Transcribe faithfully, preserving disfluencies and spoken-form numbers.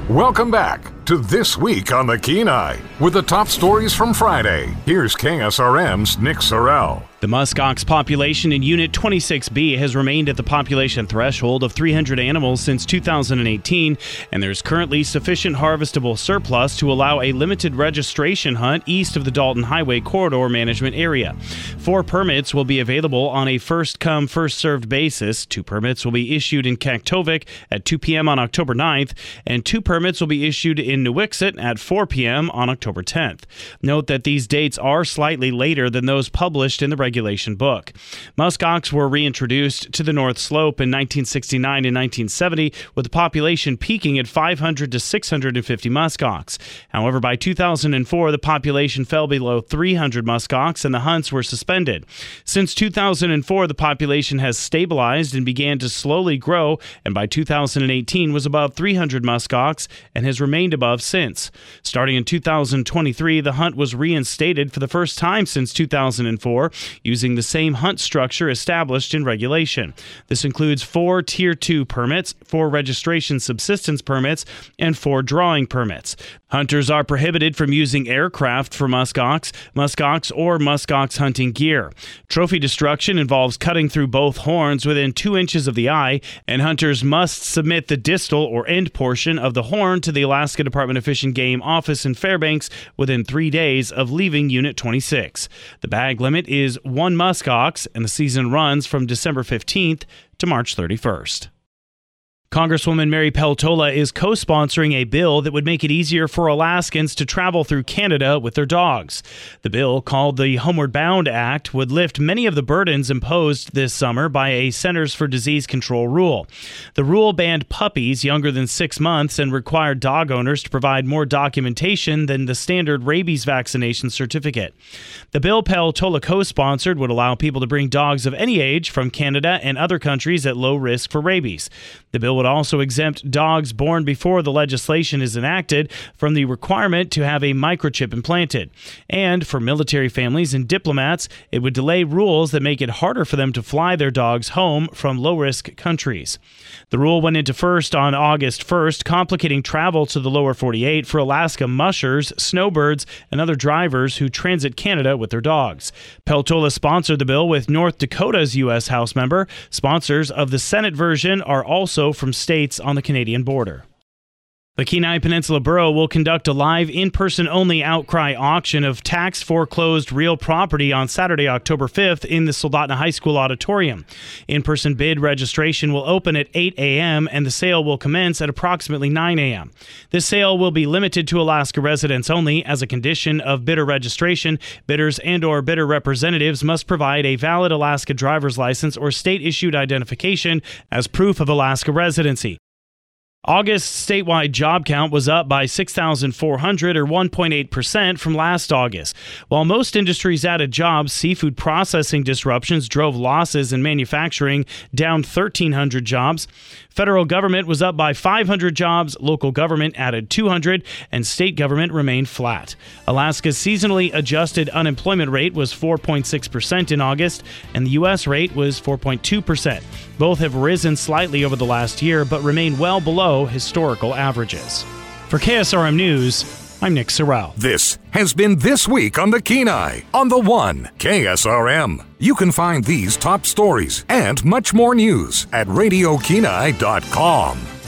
Welcome back to This Week on the Kenai with the top stories from Friday. Here's K S R M's Nick Sorrell. The muskox population in Unit twenty-six B has remained at the population threshold of three hundred animals since two thousand eighteen, and there's currently sufficient harvestable surplus to allow a limited registration hunt east of the Dalton Highway Corridor Management Area. Four permits will be available on a first-come, first-served basis. Two permits will be issued in Kaktovik at two p.m. on October ninth, and two permits will be issued in Nuiqsut at four p.m. on October tenth. Note that these dates are slightly later than those published in the regulation book. Muskox were reintroduced to the North Slope in nineteen sixty-nine and nineteen seventy, with the population peaking at five hundred to six hundred fifty muskox. However, by two thousand four, the population fell below three hundred muskox and the hunts were suspended. Since two thousand four, the population has stabilized and began to slowly grow, and by two thousand eighteen was above three hundred muskox and has remained above since. Starting in two thousand twenty-three, the hunt was reinstated for the first time since two thousand four, using the same hunt structure established in regulation. This includes four Tier two permits, four registration subsistence permits, and four drawing permits. Hunters are prohibited from using aircraft for muskox, muskox, or muskox hunting gear. Trophy destruction involves cutting through both horns within two inches of the eye, and hunters must submit the distal or end portion of the horn to the Alaska Department of Fish and Game office in Fairbanks within three days of leaving Unit twenty-six. The bag limit is one muskox, and the season runs from December fifteenth to March thirty-first. Congresswoman Mary Peltola is co-sponsoring a bill that would make it easier for Alaskans to travel through Canada with their dogs. The bill, called the Homeward Bound Act, would lift many of the burdens imposed this summer by a Centers for Disease Control rule. The rule banned puppies younger than six months and required dog owners to provide more documentation than the standard rabies vaccination certificate. The bill Peltola co-sponsored would allow people to bring dogs of any age from Canada and other countries at low risk for rabies. The bill would also exempt dogs born before the legislation is enacted from the requirement to have a microchip implanted. And for military families and diplomats, it would delay rules that make it harder for them to fly their dogs home from low-risk countries. The rule went into first on August first, complicating travel to the lower forty-eight for Alaska mushers, snowbirds, and other drivers who transit Canada with their dogs. Peltola sponsored the bill with North Dakota's U S House member. Sponsors of the Senate version are also from states on the Canadian border. The Kenai Peninsula Borough will conduct a live, in-person only outcry auction of tax foreclosed real property on Saturday, October fifth in the Soldotna High School auditorium. In-person bid registration will open at eight a.m. and the sale will commence at approximately nine a.m. This sale will be limited to Alaska residents only. As a condition of bidder registration, bidders and or bidder representatives must provide a valid Alaska driver's license or state-issued identification as proof of Alaska residency. August statewide job count was up by six thousand four hundred, or one point eight percent from last August. While most industries added jobs, seafood processing disruptions drove losses in manufacturing, down thirteen hundred jobs. Federal government was up by five hundred jobs, local government added two hundred, and state government remained flat. Alaska's seasonally adjusted unemployment rate was four point six percent in August, and the U S rate was four point two percent. Both have risen slightly over the last year, but remain well below historical averages. For K S R M News, I'm Nick Sorrell. This has been This Week on the Kenai on the One K S R M. You can find these top stories and much more news at radio kenai dot com.